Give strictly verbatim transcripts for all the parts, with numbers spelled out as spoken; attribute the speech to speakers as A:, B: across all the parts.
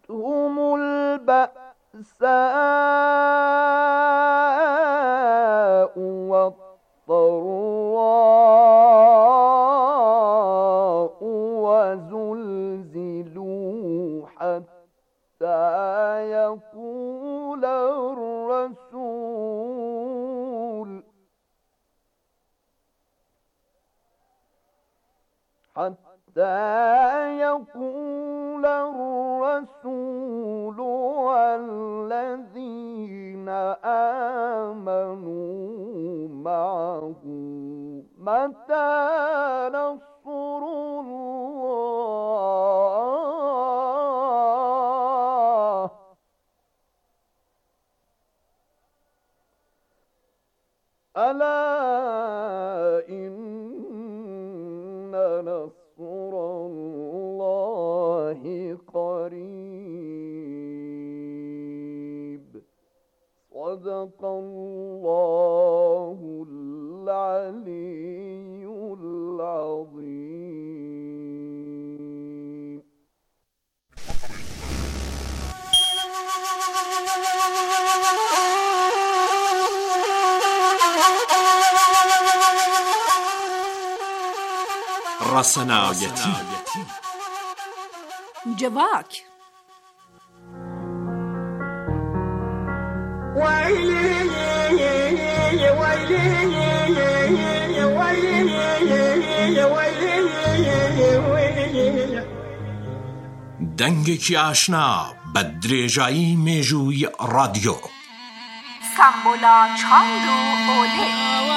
A: مستهم البأساء والضراء وزلزلوا حتى يقول الرسول حتى يقول الرسول والذين آمنوا معه متى نصر الله ألا إن نصر الله قريب صدق الله العلي العظيم.
B: رسنایتی
C: جواک
B: دەنگێکی ئاشنا بە درێژایی مێژووی رادیۆ
C: سامبولا چاند و ئۆلێ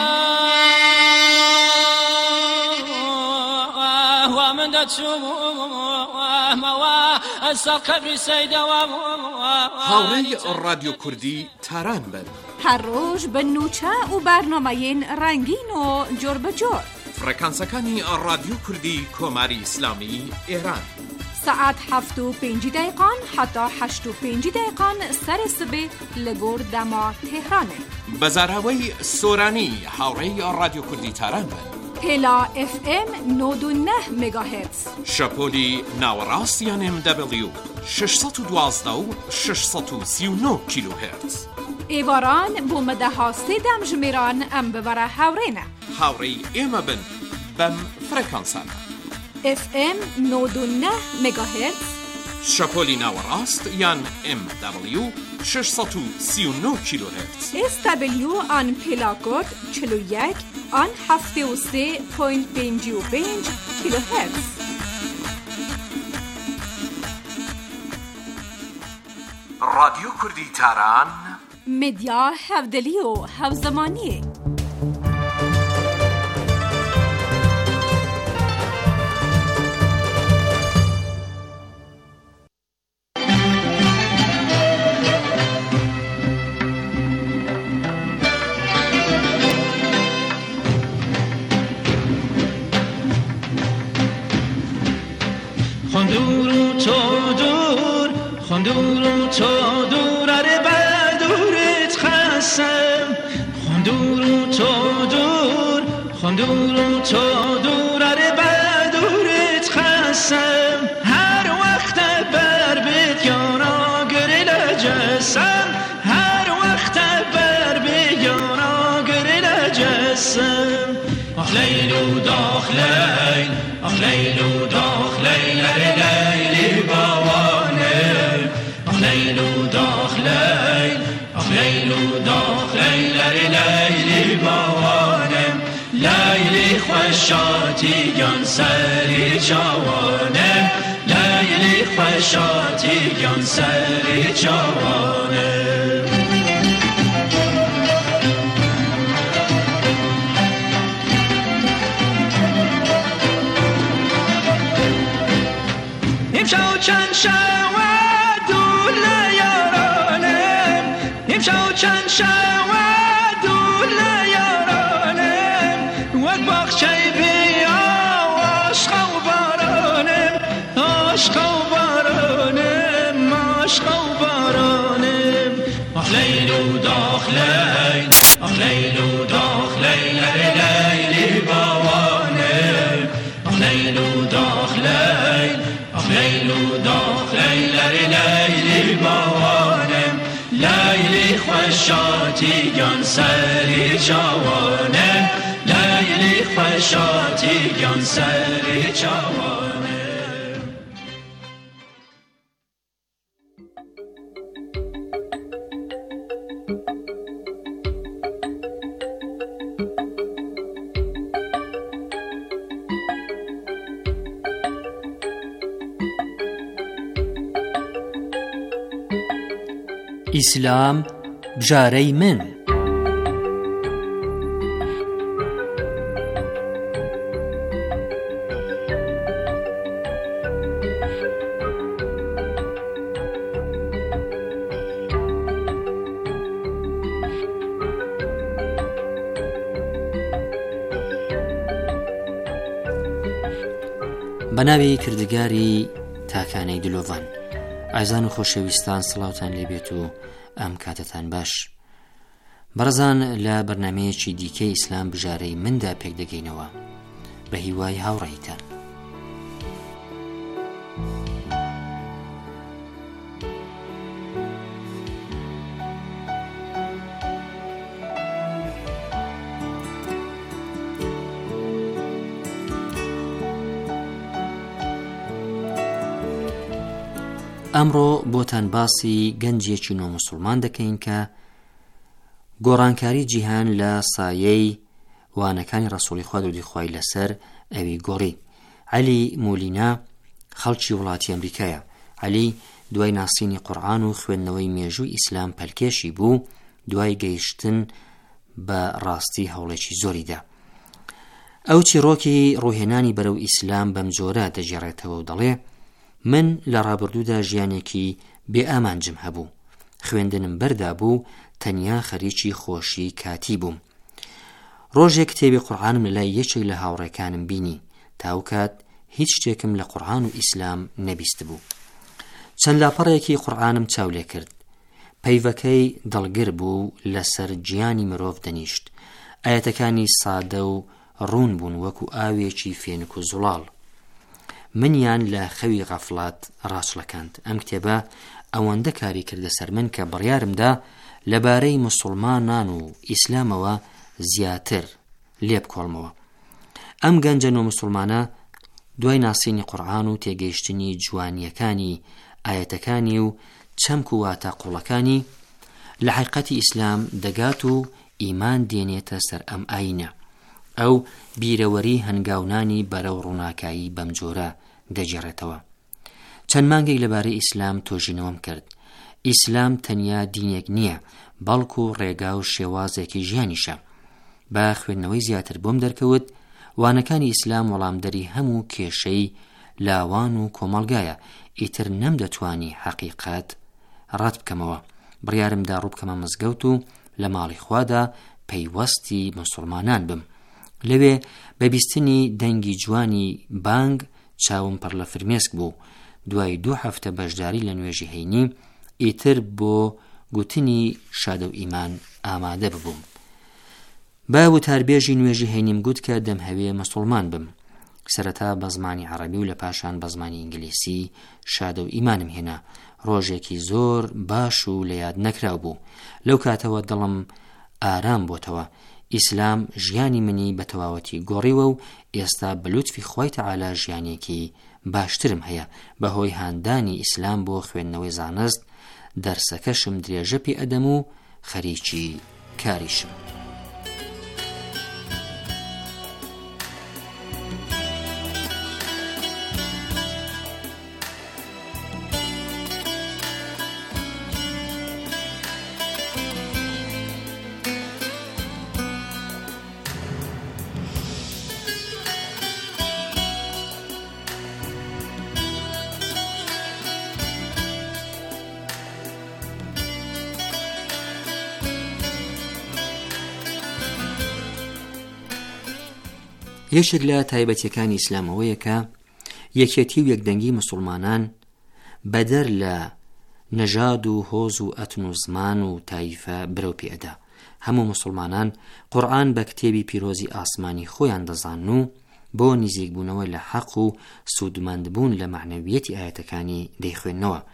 B: هاوڕێی رادیۆ کوردی تاران بن
C: هەر ڕۆژ بە نوچە و بەرنامەیەن ڕەنگین و جۆر بەجۆر
B: فڕێکانسەکانی رادیۆ کوردی کۆماری ئیسلامی ئێران
C: سعات هەفت و پێنج دقیقان حتا هەشت و پێنج دقیقان سەری سبێ لەگۆر دەما تێهرانێ
B: بەزاراوەی سۆرانی هاوڕێی رادیۆ کوردی تاران بن
C: پێلا ئف ئێم نۆد و نە مێگاهێرتز
B: شەپۆلی ناوەڕاست یان ئێم دەبلیو شەشسەد و دوازدە و شەشسەد و سی و نۆ کیلۆهێرتز
C: ئێواران بۆ مەدەها سێدەم ژمێران ئەم ببەرە هاوڕێنە
B: هاوڕێی ئێمە بن بەم فڕێکانسانە
C: ئف ئێم نۆد و نە مێگاهێرتز
B: شەپۆلی ناوەڕاست یان ئێم دەبلیو شەشسەد و سی و نۆ کیلۆهێرتز
C: ئێس دەبلیو ئان پێلاکۆد چل و یەک آن هەفتێ و سێ پۆینت پێنج و پێنج کیلۆهێرتز.
B: رادیۆ کوردی تاران
C: مدیا هەفدەلی و هەوزەمانیە.
D: خندور و تو دور خندور و تو دور اره بدورت خستم خندور و تو دور خندور و تو دور اره بدورت خستم هر وقت بر بیت یارا گریل جسم هر وقت بر بیت یارا گریل جسم آخ لیل و داخ لیل آخ لیل و داخ لیل اره لیلی باوانه آخ لیل و داخ لیل آخ لیل و داخ لیل اره لیلی باوانه لیلی خوشاتی گان سری جوانه لیلی خوشاتی گان سری جوانه امشو چند شود دول یارانم امشو چند شود دول یارانم وقت باخچه بیا عشق و بارانم عشق و بارانم عشق و بارانم آخ لیل و داخ لیل آخ لیل و داخ لیل اره لیلی باوانم آخ لیل و داخ لیل آخ لیل و داخ لیل اره لیلی باوانم لیلی خوشاتیگان سری جوانم لیلی خوشاتیگان سری جوانم.
E: ئیسلام بژارەی من. بەناوی کردگاری تاکانەی دلۆڤان. ئازان و خۆشەویستان سڵاوتان لێبێت و ئەم کاتتان باش. بەڕێزان، لە بەرنامەیەکی دیکەی ئیسلام بژارەی مندا پێک دەگەینەوە بە هیوای هاوڕێیتان. ئەمڕۆ بۆتان باسی گەنجێکی نۆ موسڵمان دەکەین کە گۆڕانکاری جیهان لە سایەی وانەکانی ڕەسوڵی خوا دەودی خوای لەسەر ئەوی گۆڕی. عەلی مولینا خەڵکی وڵاتی ئەمریکایە. عەلی دوای ناسینی قورئان و خوێندنەوەی مێژووی ئیسلام پەلکێشی بوو. دوای گەیشتن بە ڕاستی هەوڵێکی زۆریدا. ئەو چیرۆکی ڕووهێنانی بەرەو ئیسلام بەم جۆرە دەژێڕێتەوە و دەڵێ: من لە ڕابردوودا ژیانێکی بێ ئامانجم هەبوو. خوێندنم بەردا بوو، تەنیا خەریکی خۆشی کاتی بووم. ڕۆژێک کتێبی قورئانم لەلای یەکێک لە هاوڕێکانم بینی. تاوکات هیچ شتێکم لە قورئان و ئیسلام نەبیست بوو. چەند لاپەڕێکی قورئانم چاو لێ کرد. پەیوەکەی دڵگر بوو، لەسەر گیانی مرۆڤ دەنیشت. ئاەتەکانی سادە و ڕوون بوون وەکو ئاوێکی فێنک و زوڵاڵ. منیان لە خەوی غەفڵات ڕاچڵەکاند. ئەم کتێبە ئەوەندە کاری کردە سەر من کە بڕیارمدا لەبارەی موسڵمانان و ئیسلامەوە زیاتر لێ بکۆڵمەوە. ئەم گەنجە نۆ موسڵمانە دوای ناسینی قورئان و تێگەیشتنی جوانیەکانی ئاەتەکانی و چەمک و واتە قوڵەکانی لە حەقیقەتی ئیسلام دەگات و ئیمان دێنێتە سەر ئەم ئاینە. ئەو بیرەوەری هەنگاونانی بەرەو ڕووناکایی بەم جۆرە دەجێڕێتەوە. چەند مانگێک لەبارەی ئیسلام تۆژینەوەم کرد. ئیسلام تەنیا دینێک نییە، بەڵکو ڕێگا و شێوازێکی ژیانیشە. با خوێندنەوەی زیاتر بۆم دەرکەوت وانەکانی ئیسلام وەڵامدەری هەموو کێشەی لاوان و کۆمەڵگایە. ئیتر نەم دەتوانی حەقیقەت ڕات بکەمەوە. بڕیارمدا ڕووبکەمە مزگەوت و لە ماڵی خوادا پەیوەستی موسڵمانان بم. لەوێ بەبیستنی دەنگی جوانی بانگ چاوم پڕ لە فرمێسک بوو. دوای دوو هەفتە بەشداری لە نوێژی هەینی ئیتر بۆ گوتنی شادە و ئیمان ئامادە ببووم. با وتاربێژی نوێژی هەینیم گوت کە دەمهەوێ موسڵمان بم. سەرەتا بە زمانی عەرەبی و لە پاشان بە زمانی ئینگلیسی شادە و ئیمانم هێنا. ڕۆژێکی زۆر باش و لە یاد نەکراو بوو. لەو کاتەوە دڵم ئارام بۆتەوە. ئیسلام ژیانی منی بە تەواوەتی گۆڕیوە و ئێستا بە لوتفی خوای تەعالا ژیانێکی باشترم هەیە. بەهۆی هاندانی ئیسلام بۆ خوێندنەوەی زانست دەرسەکەشم درێژە پێ ئەدەم و خەریکی کاریشم. یەکێک لە تایبەتیەکانی ئیسلامەوەیە کە یەکێتی و یەکدەنگی موسڵمانان بەدەر لە نەژاد و هۆز و ئەتن و زمان و تایفە برەو پێدا. هەموو موسڵمانان قورئان بە کتێبی پیرۆزی ئاسمانی خۆیان دەزان و بۆ نزیکبوونەوە لە حەق و سوودمەندبوون لە معنەویەتی ئاەتەکانی دەیخوێننەوە.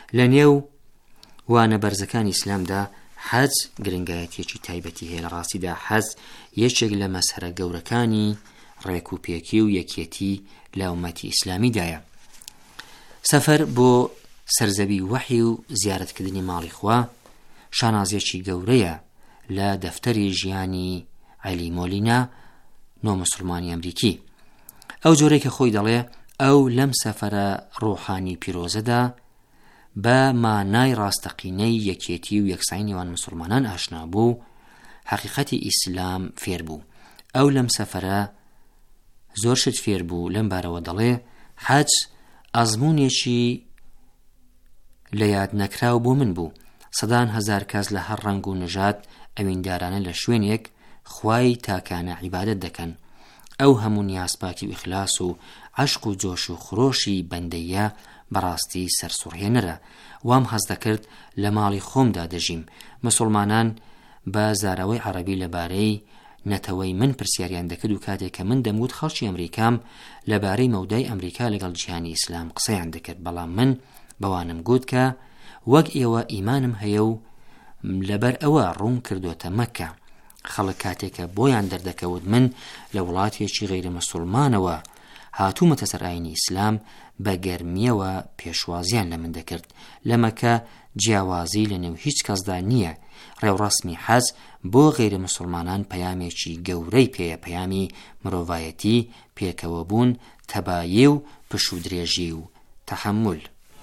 E: لە نێو وانە بەرزەکانی ئیسلامدا حەج گرنگایەتێکی تایبەتی هەیە. لە ڕاستیدا حەج یەکێک لە مەسهەرە گەورەکانی ڕێکوپێکی و یەکێتی لە ئومەتی ئیسلامیدایە. سەفەر بۆ سەرزەوی وەحی و زیارەتکردنی ماڵی خوا شانازیەکی گەورەیە لە دەفتەری ژیانی عەلی مۆلینا نۆموسڵمانی ئەمریکی. ئەو جۆرەی کە خۆی دەڵێ ئەو لەم سەفەرە ڕۆحانی پیرۆزەدا بە مانای ڕاستەقینەی یەکێتی و یەکسایی نێوان مسلمانان ئاشنا بوو، حەقیقەتی ئیسلام فێر بوو. ئەو لەم سەفەرە زۆر شت فێر بوو. لەم بارەوە دەڵێ حەج ئەزموونێکی لە یاد نەکراو بۆ من بوو. سەدان هەزار کەس لە هەر ڕەنگ و نژاد ئەویندارانە لە شوێنێک خوای تاکانە عیبادەت دەکەن. ئەو هەموو نیازپاکی و ئیخلاس و عەشق و جۆش و خڕۆشی بەندەیە بەڕاستی سەرسوڕهێنەرە. وام هەز دەکرد لە ماڵی خۆمدا دەژیم. مسلمانان بە زاراوەی عەرەبی لەبارەی نەتەوەی من پرسیاریان دەکرد و کاتێک کە من دەموت خەڵکی ئەمریکام لەبارەی مەودای ئەمریکا لەگەڵ جیهانی ئیسلام قسەیان دەکرد، بەڵام من بەوانم گوت کە وەک ئێوە ئیمانم هەیە و لەبەر ئەوە ڕوون کردوتە مەککە. خەڵک کاتێکە بۆیان دەردەکەوت من لە وڵاتێکی غەیرە مسلمانەوە هاتوومەتە سەر ئاینی ئیسلام بە گەرمیەوە پێشوازیان لە من دەکرد. لە مەکە جیاوازی لە نێو هیچ کەسدا نییە. ڕێوڕەسمی حەج بۆ غەیرە مسلمانان پەیامێکی گەورەی پێیە، پەیامی مرۆڤایەتی، پێکەوە بوون، تەبایی و پشودرێژی و تەحەمل.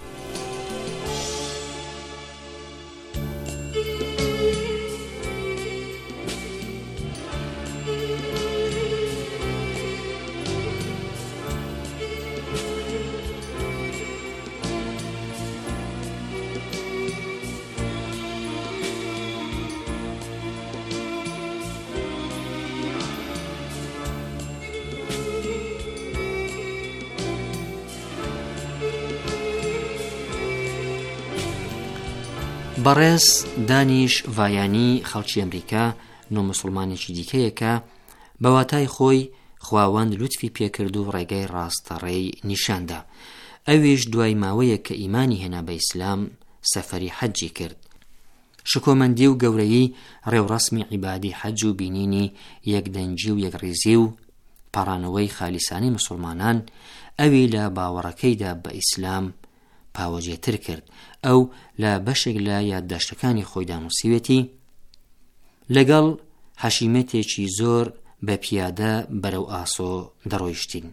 E: بەڕێز دانیش ڤایانی خەڵکی ئەمریکا نۆموسڵمانێکی دیکەیە کە بەواتای خۆی خواوەند لوتفی پێکرد و ڕێگەی ڕاستەڕێی نیشاندا. ئەویش دوای ماوەیە کە ئیمانی هێنا بە ئیسلام سەفەری حەجی کرد. شکۆمەندی و گەورەی ڕێوڕەسمی عیبادی حەج و بینینی یەکدەنجی و یەکڕێزی و پەڕانەوەی خالیسانی مسلمانان ئەوی لە باوەڕەکەیدا بە ئیسلام پاوەجێتر کرد. ئەو لە بەشێک لە یادداشتەکانی خۆیدا نووسیوێتی لەگەڵ حەشیمەتێکی زۆر بە پیادە بەرەو ئاسۆ دەڕۆیشتین.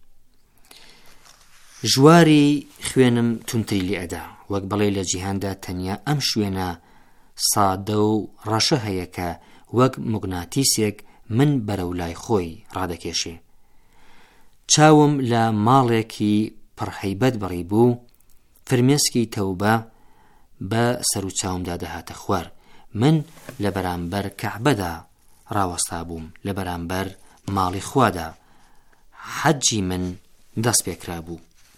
E: ژواری خوێنم تونتری لێ ئەدا، وەک بەڵێ لە جیهاندا تەنیا ئەم شوێنە سادە و ڕەشە هەیە کە وەک موگناتیسێک من بەرەو لای خۆی ڕادەکێشێ. چاوم لە ماڵێکی پڕهەیبەت بڕی بوو، فرمێسکی تەوبە بە سەر و چاومدا دەهاتە خوار. من لە بەرامبەر کەعبەدا ڕاوەستا بووم، لە بەرامبەر ماڵی خوادا. حەجی من دەست پێکرا بوو.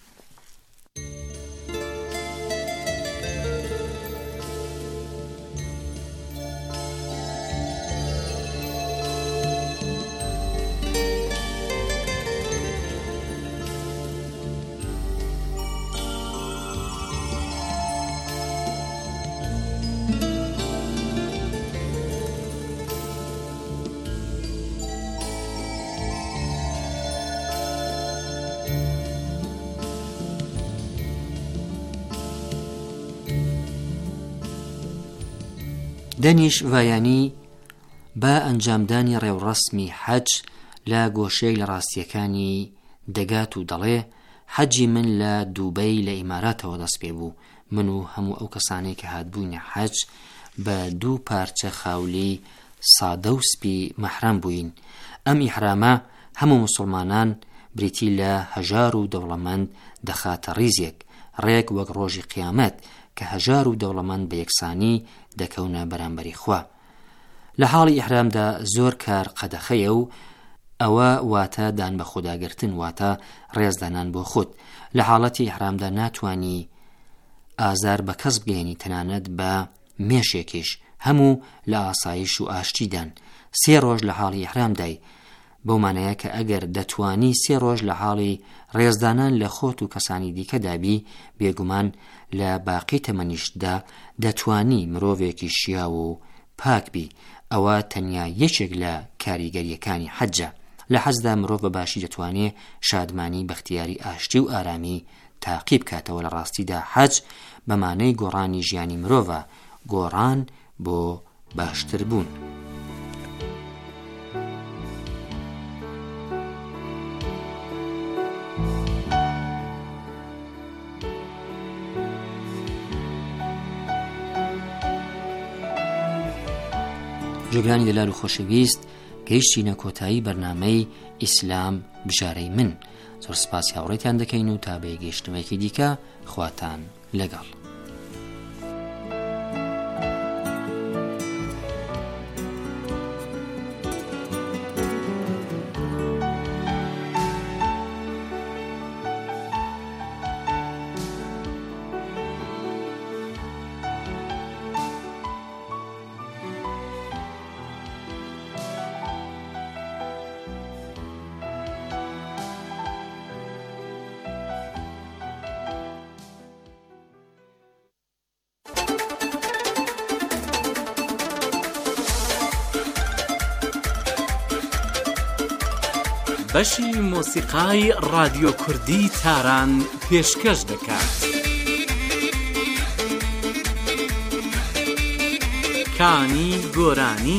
E: دەنیش ڤایانی بە ئەنجامدانی ڕێوڕەسمی حەج لە گۆشەی لە ڕاستیەکانی دەگات و دەڵێ حەجی من لە دووبەی لە ئیماراتەوە دەست پێ بوو. من و هەموو ئەو کەسانەی کە هاتبووینە حەج بە دوو پارچە خاولی سادە و سپی مەحرەم بووین. ئەم ئیحرامە هەموو مسلمانان بریتی لە هەژار و دەوڵەمەند دەخاتە ڕیزێک، ڕێک وەک ڕۆژی قیامەت کە هەژار و دەوڵەمەند بە یەکسانی دەکەونە بەرامبەری خوا. لە حاڵی ئیحرامدا زۆر کار قەدەخەیە و ئەوە واتە دان بە خوداگرتن، واتە ڕێزدانان بۆ خود. لە حاڵەتی ئیحرامدا ناتوانی ئازار بە کەس بگەێنی، تەنانەت بە مێشێکیش، هەموو لە ئاسایش و ئاشتیدان. سێ ڕۆژ لە حاڵی ئیحرامدای بەو مانایە کە ئەگەر دەتوانی سێ ڕۆژ لە حاڵی ڕێزدانان لە خۆت و کەسانی دیکەدابی، بێگومان لە باقی تەمەنیشتدا دەتوانی مرۆڤێکی شیاو و پاکبی. ئەوە تەنیا یەکێک لە کاریگەریەکانی حەجە. لە حەجدا مرۆڤ بە باشی دەتوانێت شادمانی، بەختیاری، ئاشتی و ئارامی تاقی بکاتەوە. لە ڕاستیدا حەج بەمانەی گۆڕانی ژیانی مرۆڤە، گۆڕان بۆ باشتر بوون. جۆگرانی دەلال و خۆشەویست، گەیشتینە کۆتایی بەرنامەی ئیسلام بژارەی من. زۆر سپاس هاوڕێتان دەکەین و تا بە گەیشتنەوەیەکی دیکە خواتان لەگەڵ.
F: بەشی مۆسیقای رادیۆ کوردی تاران پێشکەش دەکات. کانی گۆرانی.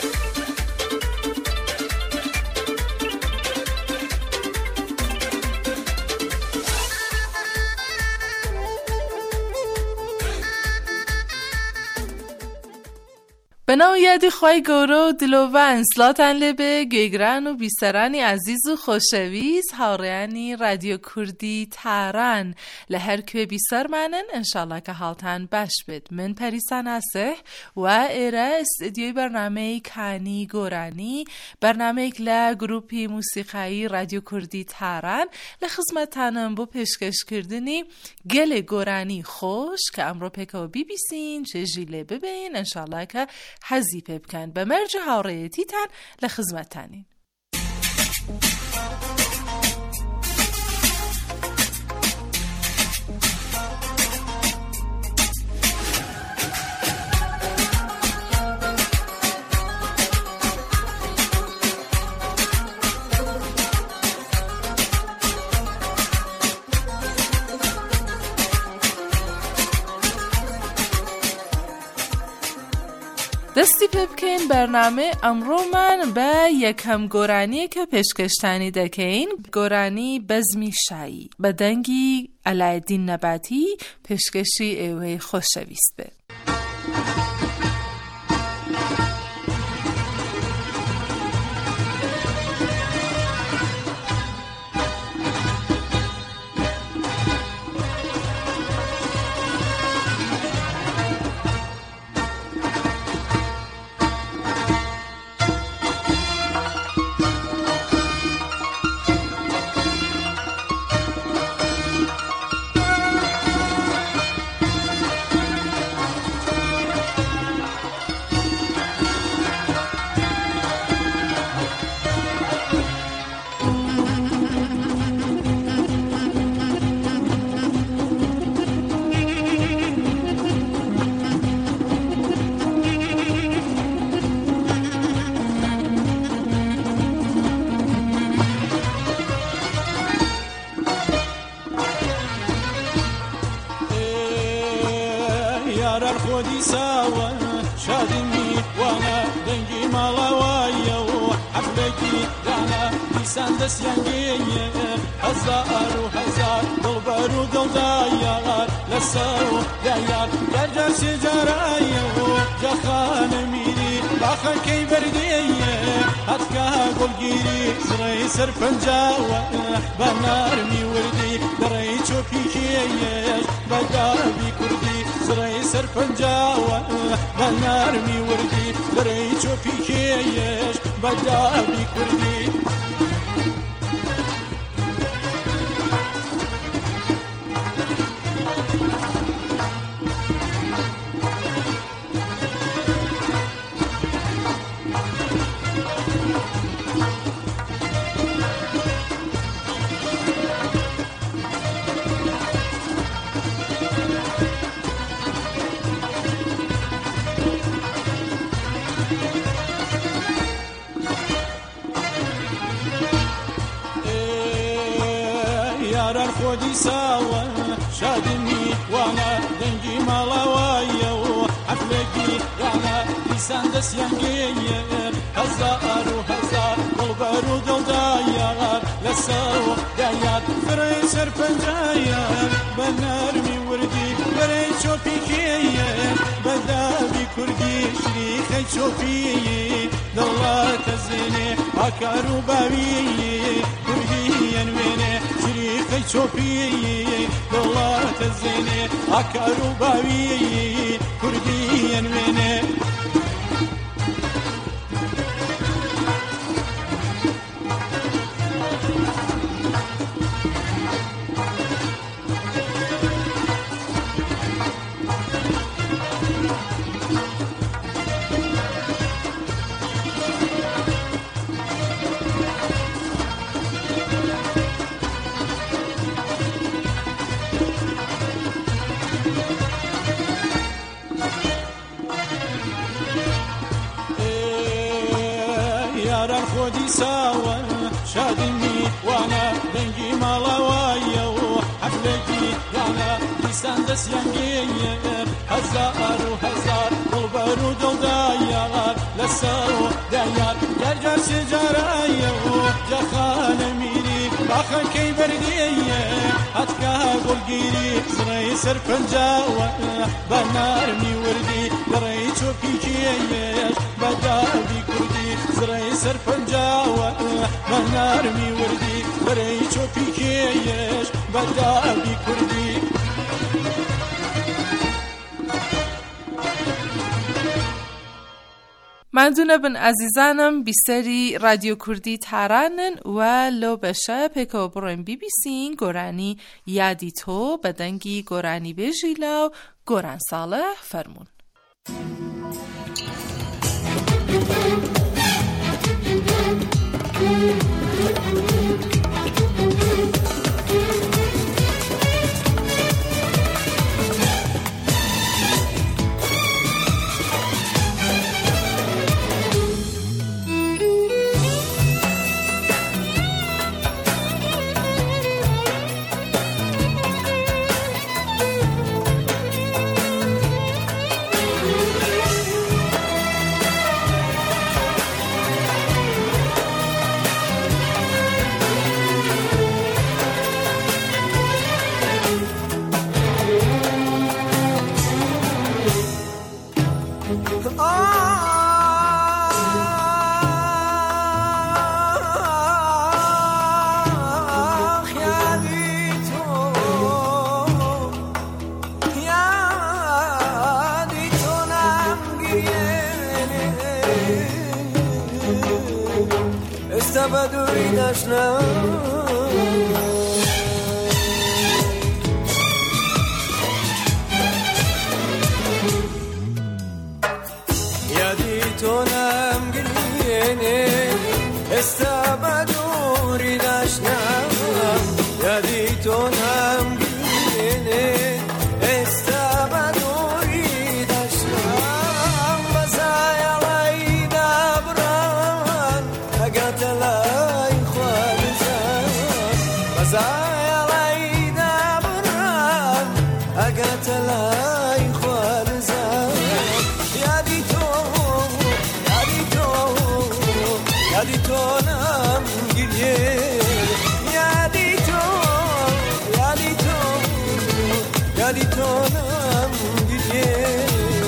G: بەناو یادی خوای گەورە و دلۆڤان سڵاتان لێبێ گوێگران و بیسەرانی عزیز و خۆشەویست هاوڕێیانی رادیۆ کوردی تاران لە هەر کوێ بیسەرمانن. ئینشاڵڵا کە هاڵتان باش بێت. من پەریسا ناسح و ئێرە ئستدیۆی بەرنامەی کانی گۆرانی، بەرنامەیەک لە گروپی موسیقایی رادیۆ کوردی تاران لە خزمەتانم بۆ پێشکەشکردنی گەلێک گۆرانی خۆش کە ئەمڕۆ پێکەوە بیبیسین چێژی لێ ببین. ئینشاڵڵا کە حەزی پێ بکەن. بە مەرج هاوڕێیەتیتان لە خزمەتانین. دەستی پێ بکەین بەرنامە ئەمڕۆمان بە یەکەم گۆرانیە کە پێشکەشتانی دەکەین، گۆرانی بەزمی شایی بە دەنگی ئەلایەدین نەباتی، پێشکەشی ئێوەی خۆشەویست بێت.
D: خودی ساوە شادمی وانە دەنگی ماڵاوایە و حەفلەکی دانا دیسان دەستیانگەیە هەزار و هەزار دڵبەر و دڵدایار لەسەر و دایار گەرجار سێجارایە و جەخانە میری باخەکەی بەردەیە هەتکا گۆڵگیری زڕەی سەرپەنجاوە بە نارمی وردی دەڕێی چۆپیکێیەش بەدابی کوردی زڕەی سەرپەنجاوە بە نارمی وردی دەڕێی چۆپیکێیەش بەدابی کوردی خودی ساوە شادمی وانە دەنگی ماڵاوایە و حەفلێکی یانە دیسان دەستیانگەیە هەزار و هەزار دڵبەر و دڵدایار لەسەر دایات فرەی سەرپەنجایە بە نەرمی وردی بەرەی چۆپیکێیە بەداوی کوردی شریخەی چۆپی دەوڵاتە زێنێ ئاکار و باوی کوردی ئەنوێنێ شریخەی چۆپی دەوڵاتە زێنێ ئاکار و باوی کوردی ئەنوێنێ یاران خۆدی ساوە شادمی وانە دەنگی ماڵاوایە و حەفلێکی یانە دیسان دەستیانگەیە هەزار و هەزار دڵبەر و دڵدایار لەسەر دایار جارجار سێجارایە و جەخانە میری باخەکەی بەردێیە هەتکا گوڵگیری زڕەی سەرپەنجاوە بە نارمی وردی گەڕەی چۆپیکێیەش بەداوی کوردی زڕەی سەرپەنجاوە بە نارمی وردی گەڕەی چۆپیکێیەش بەداوی کوردی
G: مندونه بن عزیزانم بیسری رادیو کردی تارانن و لو بشه پکو برون بی بی سین گورانی یادی تو بدنگی گورانی بجیلاو گوران ساله فرمون.
H: بدوی نشنم یادی تو نمگرینه استبدوری نشنم یادی تو نمگرینه استبدوری نشنم بزای علی دبران اگتلای خوالزم بزای علی دبران اگتلای خوالزم یادی تو یادی تو یادی تو نمگرینه یادی تو یادی تو یادی تو نمگرینه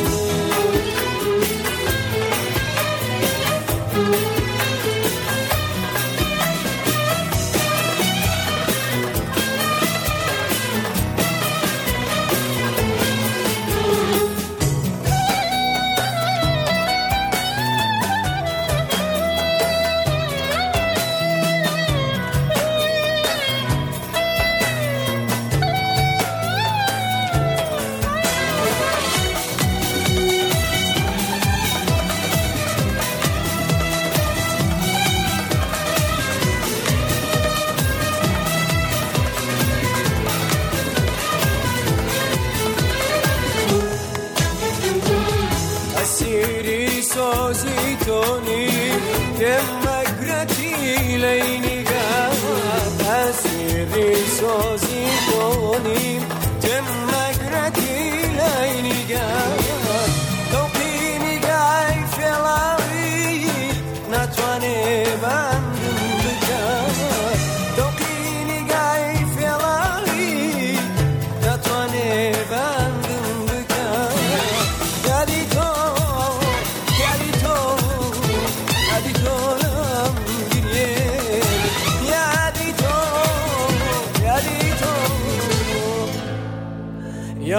H: اسیری سازی تونی دمگرتی لینی گم اسیری سازی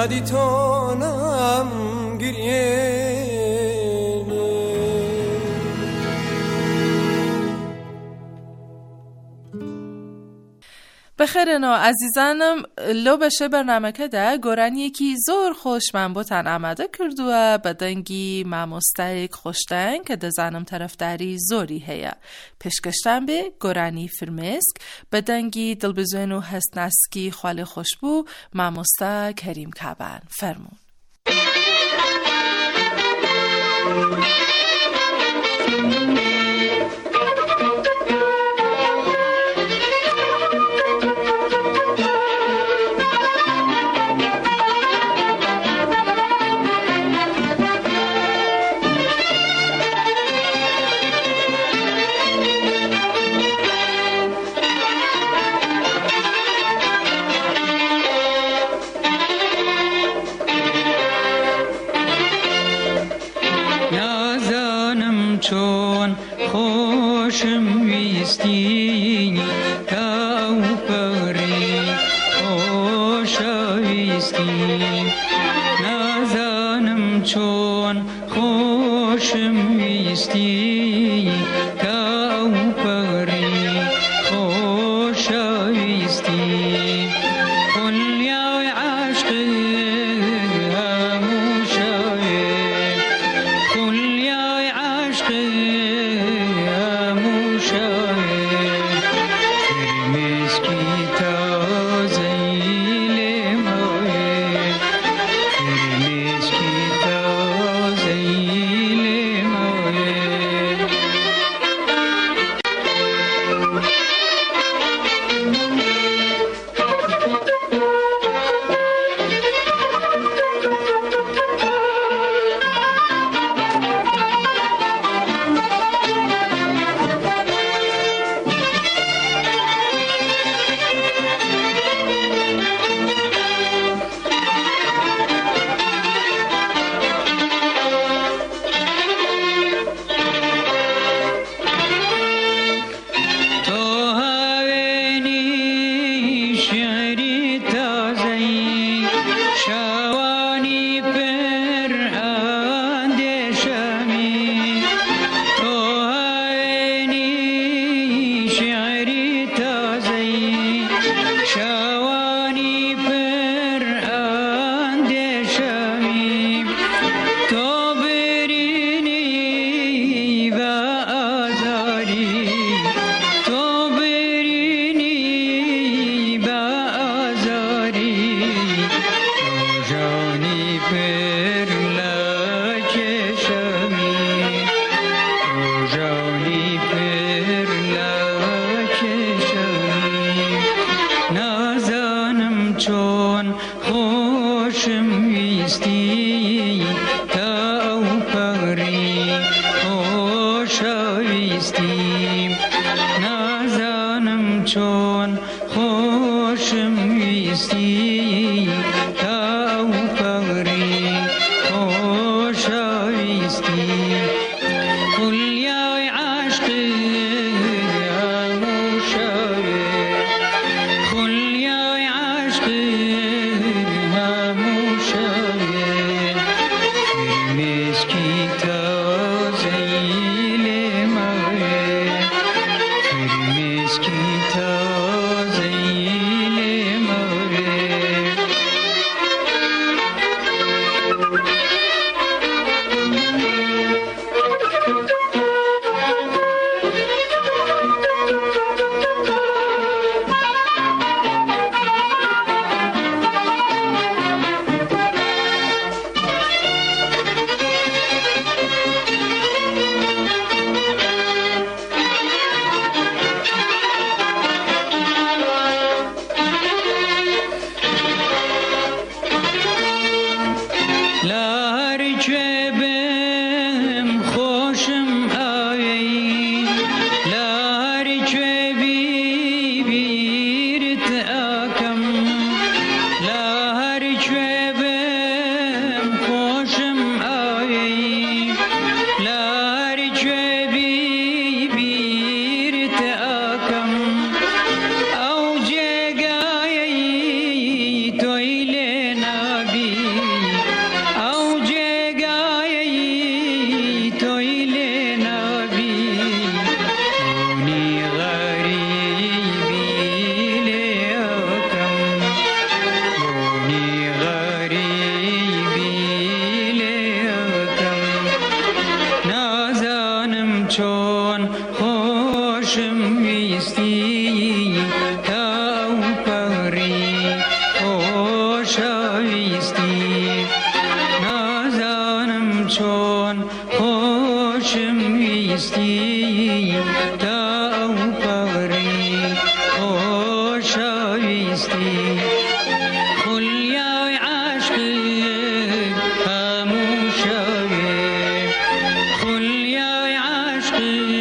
H: یادی تونم گریه
G: بخیرن و عزیزانم لو بشه برنامه که ده گران یکی زور خوش من بوتن آماده کردو و بدنگی ماموستایک خوشتن که ده زنم طرفداری زوری هیا پشکشتن به گرانی فرمسک بدنگی دلبزوین و هستنسکی خاله خوشبو ماموستا کریم کبن فرمون
I: چون خوشم ویستی کاو پری خوش ویستی نازانم چون خوشم ویستی کاو پری خوش ویستی قل یا عاشقی چون خوشم ویستی تا فقری خوش ویستی قل یا عشقی هموشوی قل یا عشقی هموشوی مسکی تازیل موی مسکی Nabi شاویستی تا پغری او شاویستی خلیای عشق همو شاوی خلیای عشق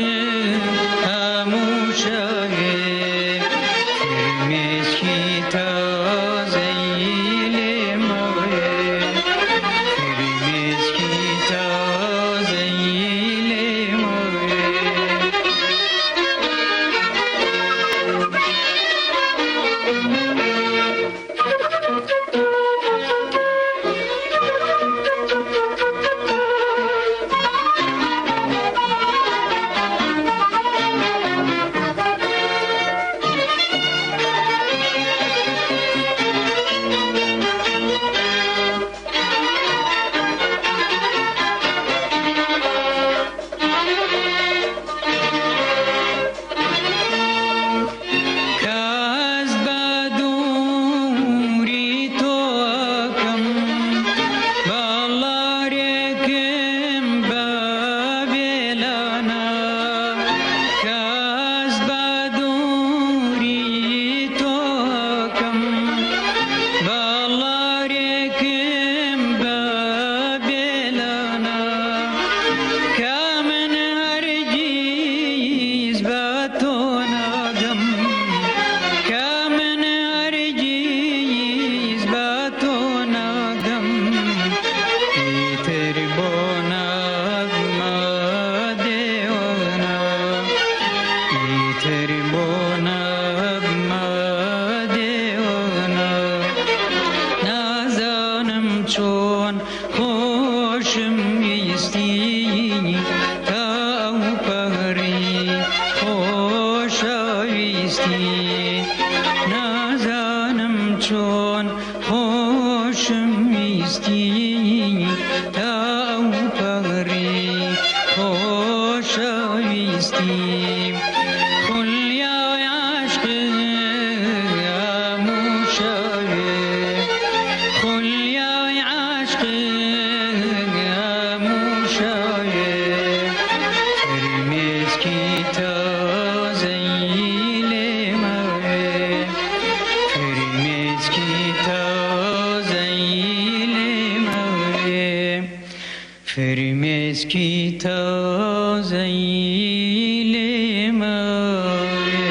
I: همو شاوی فرمسکی تا زیل موی فرمسکی تا زیل موی کاز بدوری تو کم بالارکم بابلانا کاز بدوری تو کم بالارکم بابلانا کامن هرگیز بتونم کامن هرگیز بتونم ایتر بونم مادیونا ایتر بونم مادیونا نازانم چون خوشم ایستی تا پهری خوشایستی نازانم چون خوشم ایستی تا پهری خوشایستی خلیای عشق همو شاوی خلیای عشق همو شاوی فرمسکی تا زیل موی فرمسکی تا زیل موی فرمسکی تا زیل موی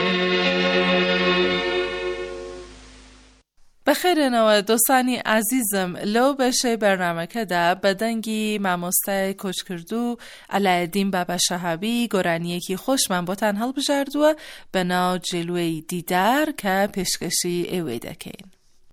G: بخیرنەوە دۆستانی عزیزم لەو بەشەی بەرنامەکەدا بەدەنگی مامۆستای کۆچکردوو ئەلایەدین بابا شەهابی گۆرانیەکی خۆشمان بۆتان هەڵبژاردووە بە ناو جێلوەی دیدار کە پێشکەشی ئێوەی دەکەین.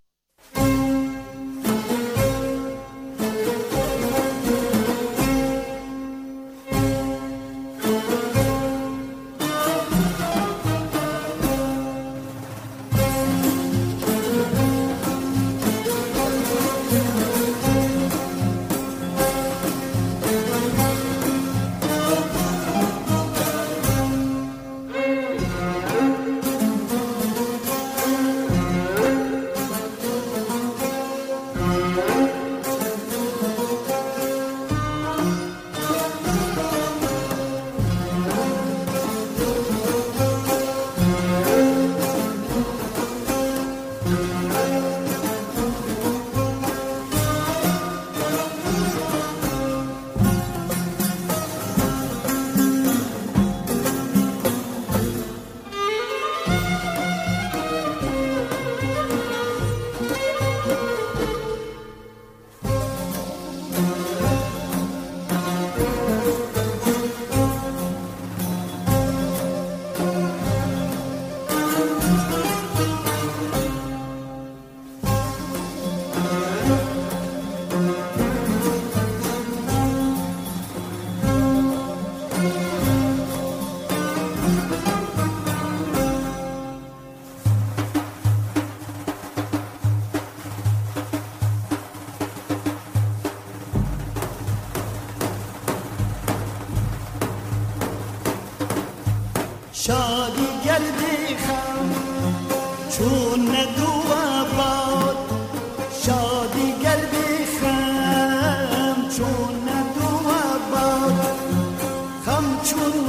J: شادی گردی خم چون ندو آباد شادی گردی خم چون ندو آباد خم چون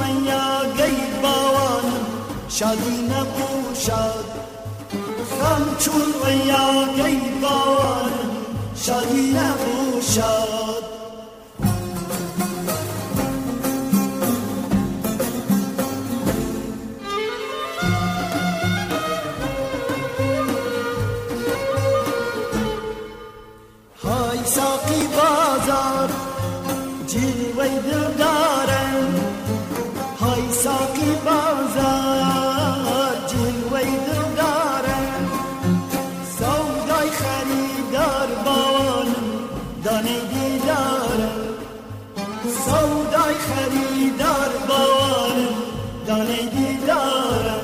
J: شادی نباشد غم چون ویاگی باورم شادی نباشد های ساقی بازار جلوه دل دارم های ساقی بازار جلوه دل دارم سودای خریدار باوانم دانه دیدارم سودای خریدار باوانم دانه دیدارم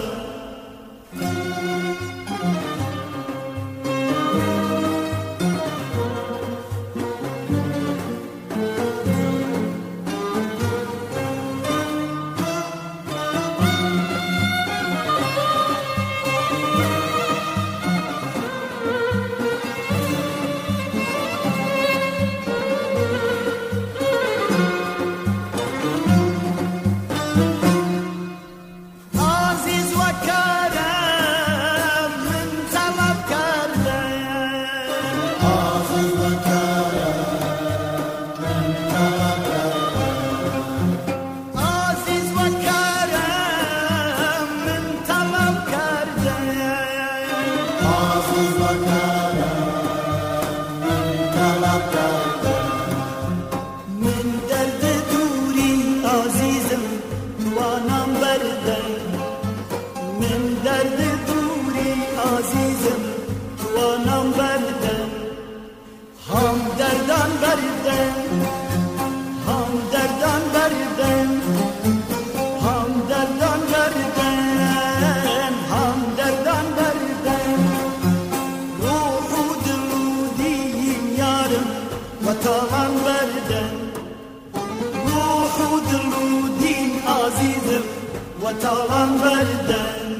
J: وطالان بردن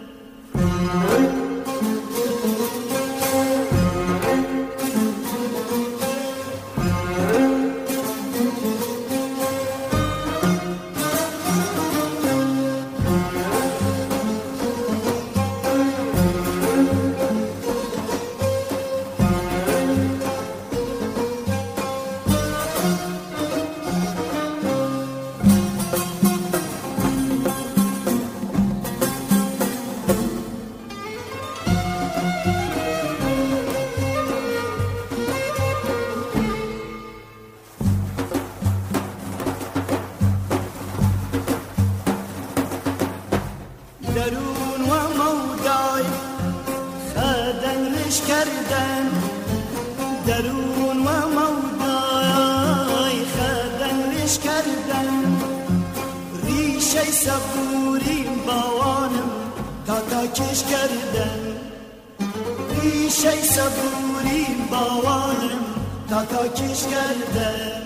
J: درون و مودای خدن رش کردن درون و مودای خدن رش کردن ریشه صبوری باوانم تا تا کش کردن ریشه صبوری باوانم تا تا کش کردن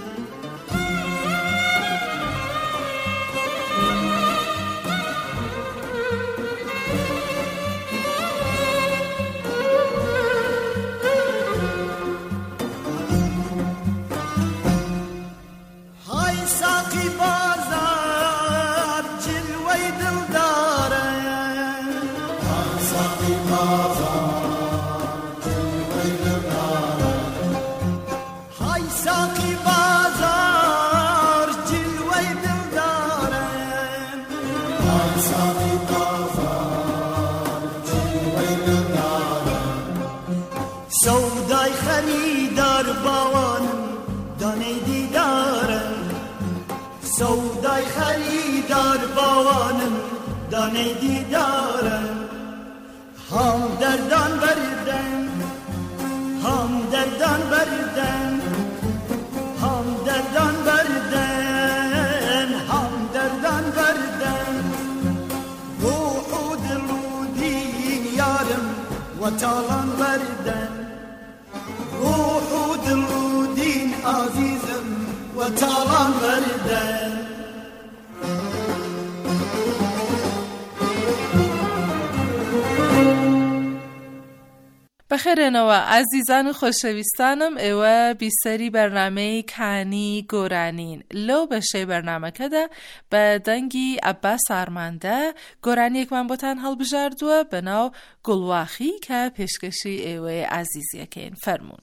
J: سودای خریدار باوانم دانه دیدارم سودای خریدار باوانم دانه دیدارم هم دردان بردن هم دردان بردن هم دردان بردن هم دردان بردن روح و دل و دین یارم و تالان بردن روح و دل و دین عزیزم و تالان بردن
G: بەخێرێنەوە ئازیزان و خۆشەویستانم، ئێوە بیسەری بەرنامەی کانی گۆرانین. لەو بەشەی بەرنامەکەدا بە دەنگی عەباس ئارماندە گۆرانیەکمان بۆتان هەڵبژاردووە بە ناو گوڵواخی کە پێشکەشی ئێوەی ئازیزیەکەین. فەرموون.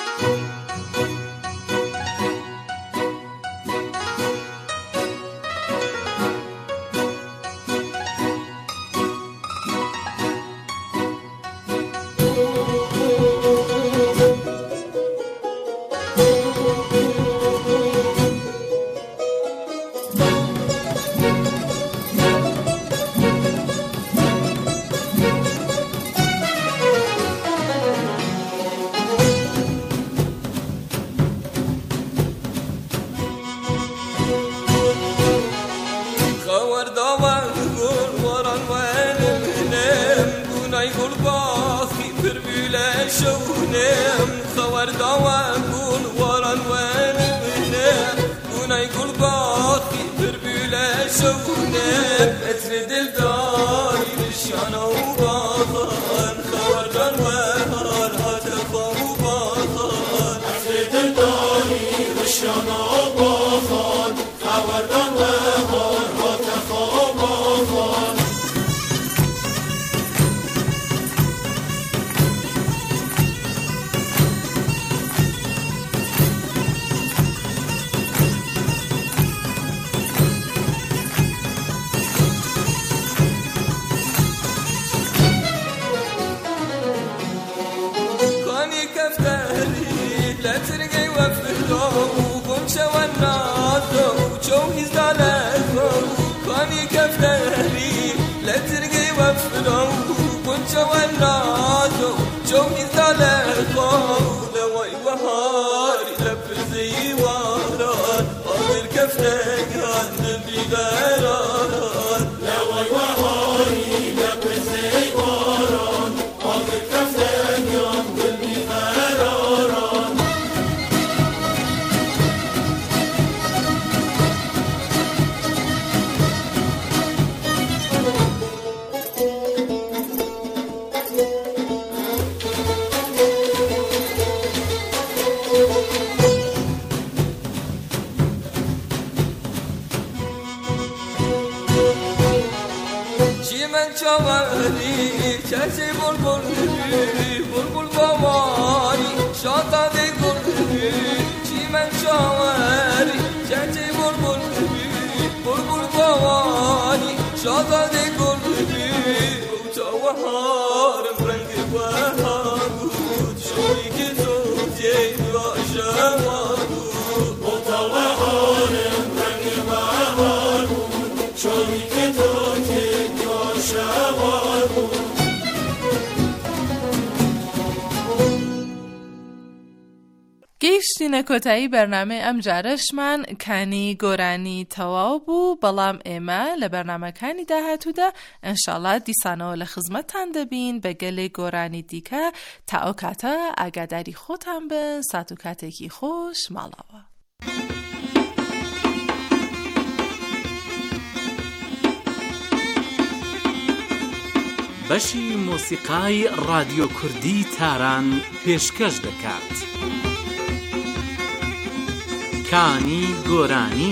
G: گەیشتینە کۆتایی بەرنامەی ئەم جارەشمان کانی گۆرانی تەواو بوو، بەڵام ئێمە لە بەرنامەکانی داهاتوودا ئینشاڵڵا دیسانەوە لە خزمەتتان دەبین بە گەلێک گۆرانی دیکە. تا ئەو کاتە ئاگاداری خۆتان بن. سات و کاتێکی خۆش ماڵەوە.
F: بەشی مۆسیقای رادیۆ کوردی تاران پێشکەش دەکات. کانی گۆرانی.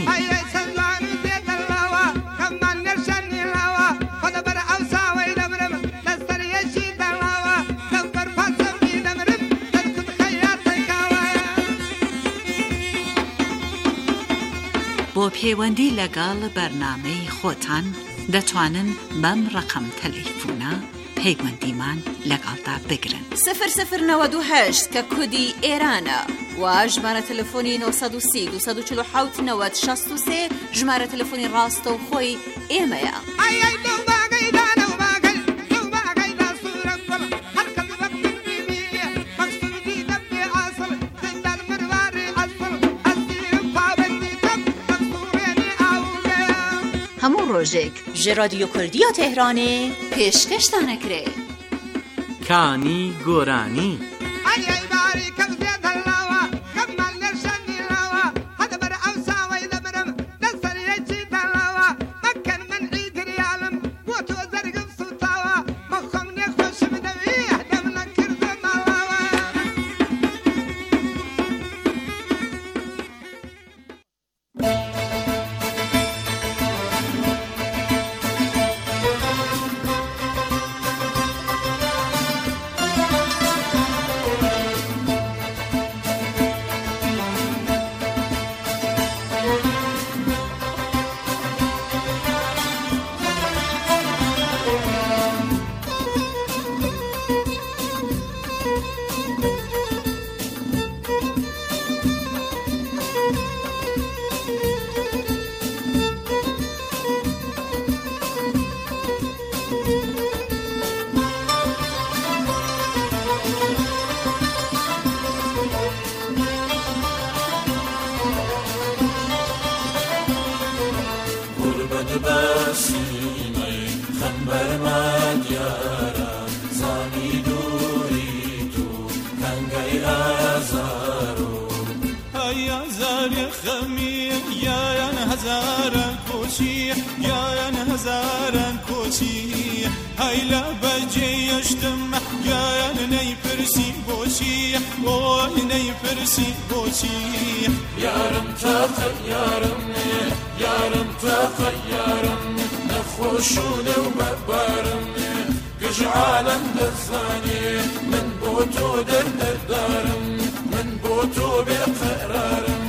K: بۆ پەیوەندی لەگەڵ بەرنامەی خۆتان دەتوانن بەم ڕقم تەلەیفۆنە پەیوەندیمان لەگەڵدا بگرن.
L: سفر سفر نەوەد و هەشت کە کودی ئێرانە و ژمارە تەلەفۆنی نۆ سەد و سی دووسەد و چل و حەوت نەوەد شەست و سێ ژمارە تەلەفۆنی ڕاستە و خۆی ئێمەیە.
K: هەموو ڕۆژێک
L: ژێ رادیۆ کوردیە تێهرانێ پێشکەشتانەکرێ.
F: کانی گۆرانی.
D: هيا زاري خمي يا ينهزارا كوشي يا ينهزارا كوشي هيلا بجي يشتم يا يني فرسي بوشي ويني فرسي بوشي
M: يا رم تاخي يا رم يا رم تاخي يا رم نخوشون ومبارم قجعالا دزاني من بوتو درد الدارم من بوتو بقرارم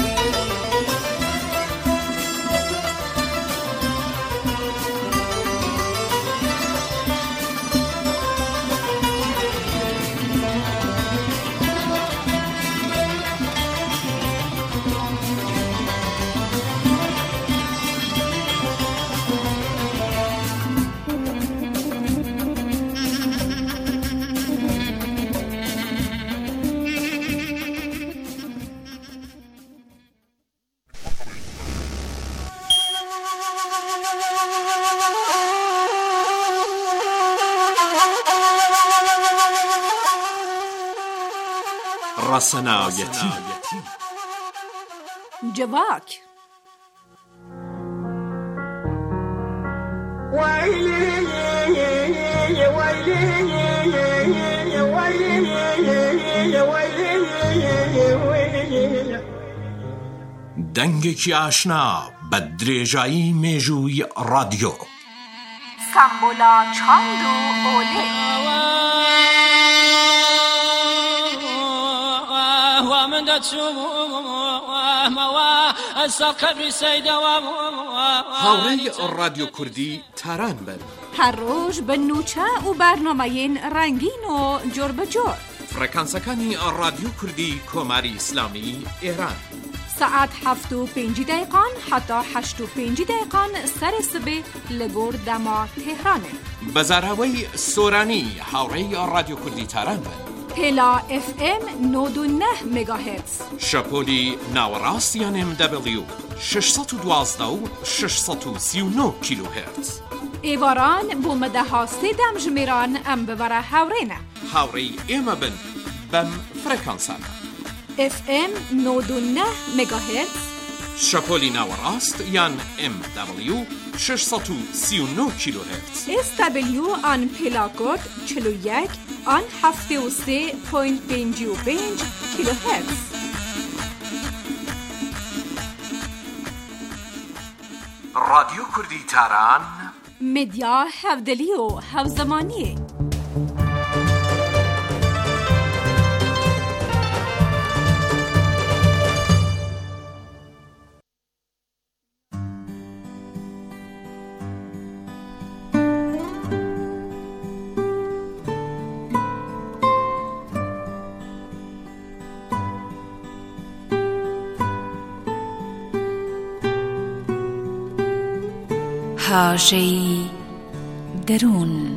B: ڕەسەناویەتی
C: جواک
B: دەنگێکی ئاشنا بە درێژایی مێژووی ڕادیۆ
C: سامبۆلا چاند و ئۆلێ
I: من
B: هاوڕێی ڕادیۆ کوردی تاران بن
C: هەر ڕۆژ بە نوچە و بەرنامەیەن ڕەنگین و جۆر بە جۆر
B: فڕێکانسەکانی ڕادیۆ کوردی کۆماری ئیسلامی ئێران
C: سەعات هەفت و پێنج دقیقان حتا هەشت و پێنج دقیقان سەری سبێ لەگۆر دەما تێهرانێ
B: بەزاراوەی سۆرانی هاوڕێی ڕادیۆ کوردی تاران بن
C: پێلا ئف ئێم نۆد و نە مێگاهێرتز
B: شەپۆلی ناوەڕاستیان ئێم دەبلیو شش سەد و دوازدە و شش سەد و سی و نۆ کیلۆهێرتز
C: ئێواران بۆ مەدەها سێدەم ژمێران ئەم ببەرە هاوڕێنە
B: هاوڕێی ئێمە بن بەم فڕێکانسانە
C: ئف ئێم نۆد و نە مێگاهێرتز
B: شەپۆلی ناوەڕاست یان ئێم دەبلیو شش سەد و سی و نۆ کیلۆهێرتز
C: ئێس دەبلیو ئان پێلاکۆد چل و یەک ئان هەفتێ و سێ پۆینت پێنج و پێنج کیلۆهێرتز
B: ڕادیۆ کوردی تاران
C: مدیا هەفدەلی و هەوزەمانیە
K: هاژەی دەروون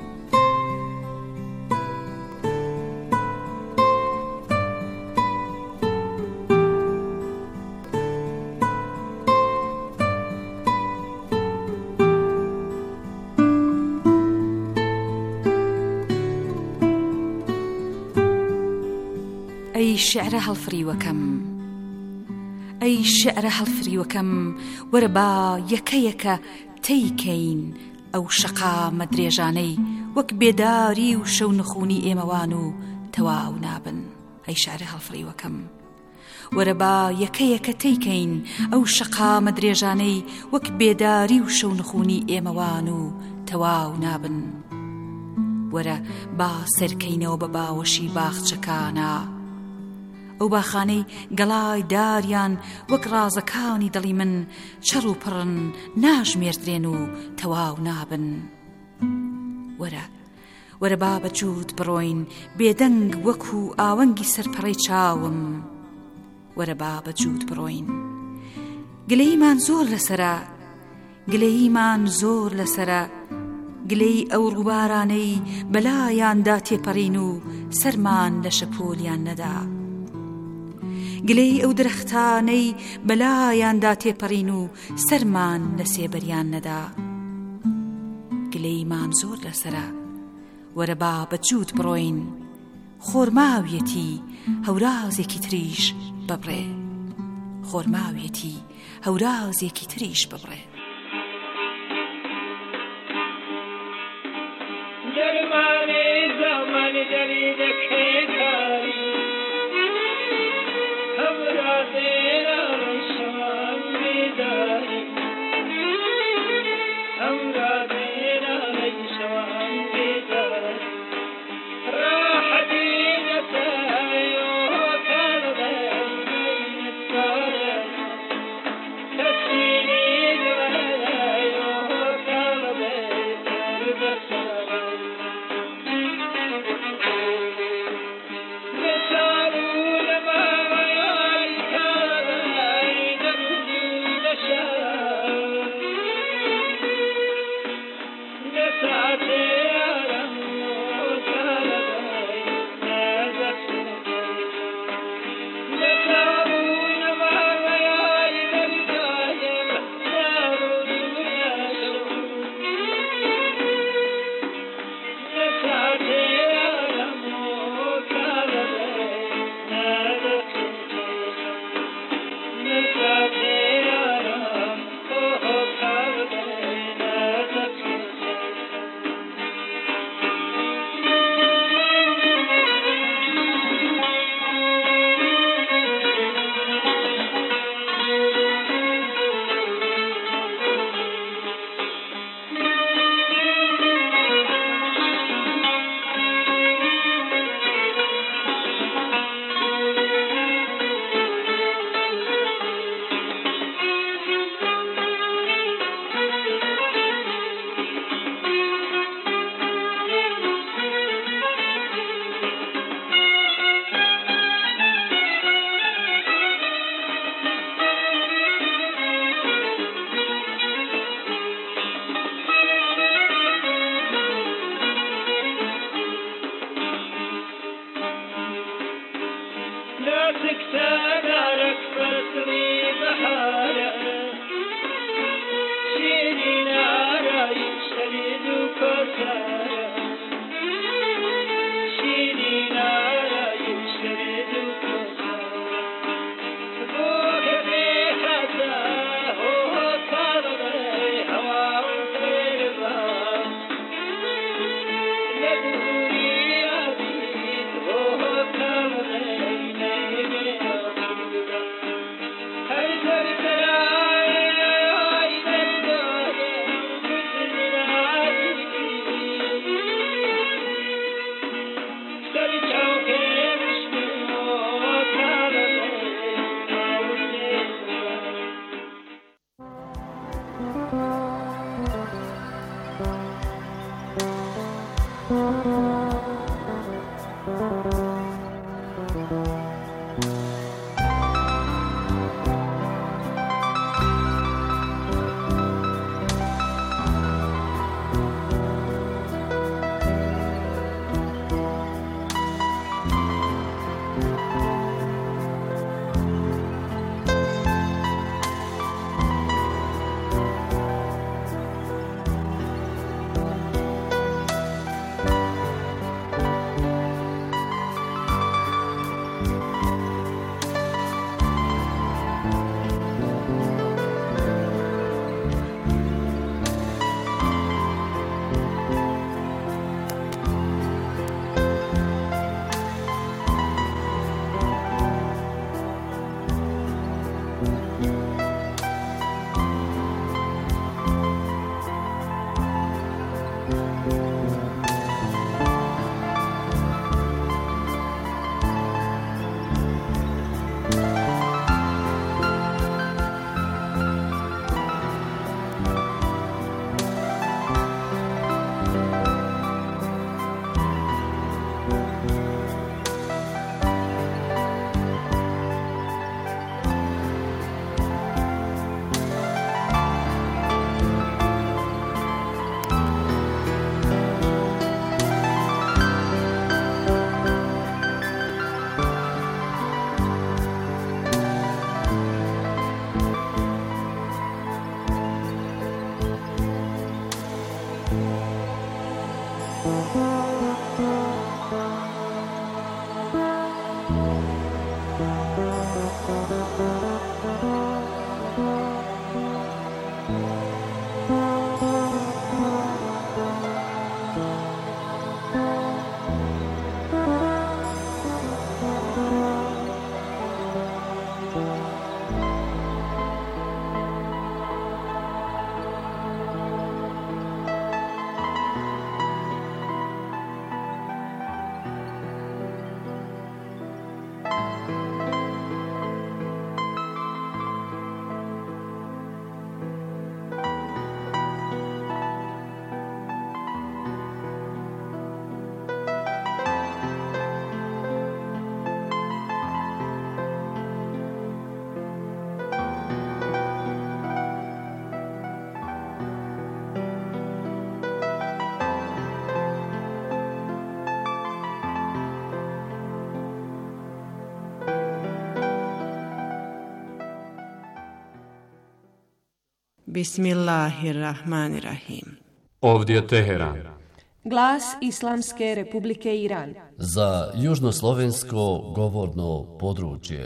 K: ئەی شعرە هەڵفریوەکەم ئەی شعرە هەڵفریوەکەم وەرە با یەکە یەکە تەیکەین ئەو شەقامە درێژانەی وەک بێداری و شەو نخوونی ئێمەوان و تەواو نابن ئەی شعرە هەڵفریوەکەم وەرە با یەکە یەکە تەیکەین ئەو شەقامە درێژانەی وەک بێداری و شەو نخوونی ئێمەوان و تەواو نابن وەرە با سەرکەینەوە بە باوەشی باخچەکانە ئەو باخانەی گەڵای داریان وەک ڕازەکانی دڵی من چەڕ و پڕن ناژمێردرێن و تەواو نابن وەرە وەرە با بەجوود بڕۆین بێدەنگ وەکو ئاوەنگی سەرپەڕەی چاوم وەرە با بەجوود بڕۆین گلەیمان زۆر لەسەرە گلەیمان زۆر لەسەرە گلەی ئەو ڕووبارانەی بەلایاندا تێپەڕین و سەرمان لە شەپۆلیان نەدا گلەی ئەو درەختانەی بەلایاندا تێپەڕین و سەرمان لە سێبەریان نەدا گلەیمان زۆر لەسەرە وەرە با بەجوود بڕۆین خۆرماویەتی هەورازێکی تریش ببڕێ خۆرماوێتی هەورازێکی تریش ببڕێ
I: جرمانی زمانی دلی دکی کاری همرازی نارشان بیداری همرازی نارشان بیداری راحتی نتایو کردی نتاره تسیری دوایو کردی بساره
N: Bismillahirrahmanirrahim.
O: Ovdje je Teheran.
P: Glas Islamske Republike Iran.
Q: Za južnoslovensko govorno područje.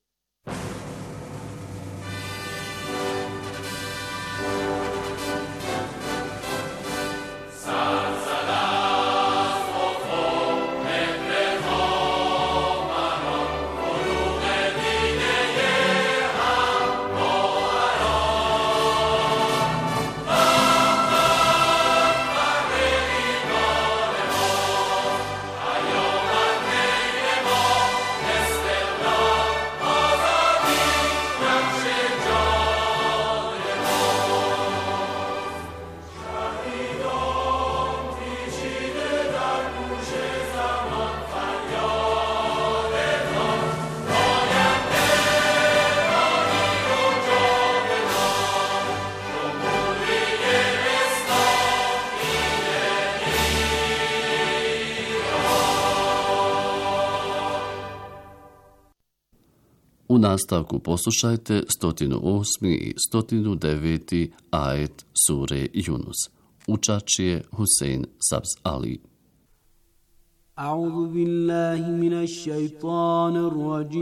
Q: U nastavku poslušajte sto osmi i sto deveti ajet sure Yunus. Učač je Husein Sabz Ali.
R: A'udhu billahi minash shaitanir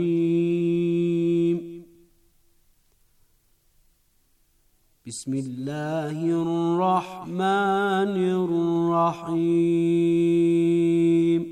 R: rajim. Bismillahir rahmanir rahim.